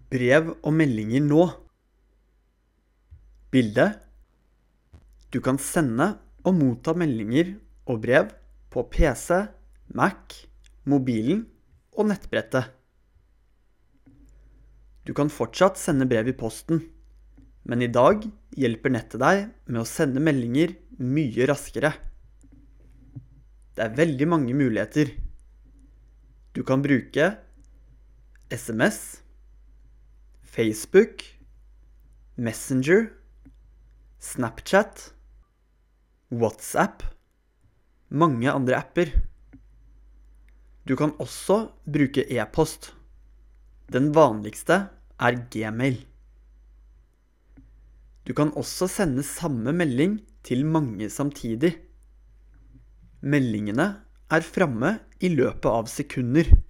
Brev og meldinger nå. Bilde. Du kan sende og motta meldinger og brev på PC, Mac, mobilen og nettbrettet. Du kan fortsatt sende brev i posten, men i dag hjelper nettet deg med å sende meldinger mye raskere. Det er veldig mange muligheter. Du kan bruke SMS, Facebook, Messenger, Snapchat, WhatsApp, mange andre apper. Du kan også bruke e-post. Den vanligste er Gmail. Du kan også sende samme melding til mange samtidig. Meldingene er framme i løpet av sekunder.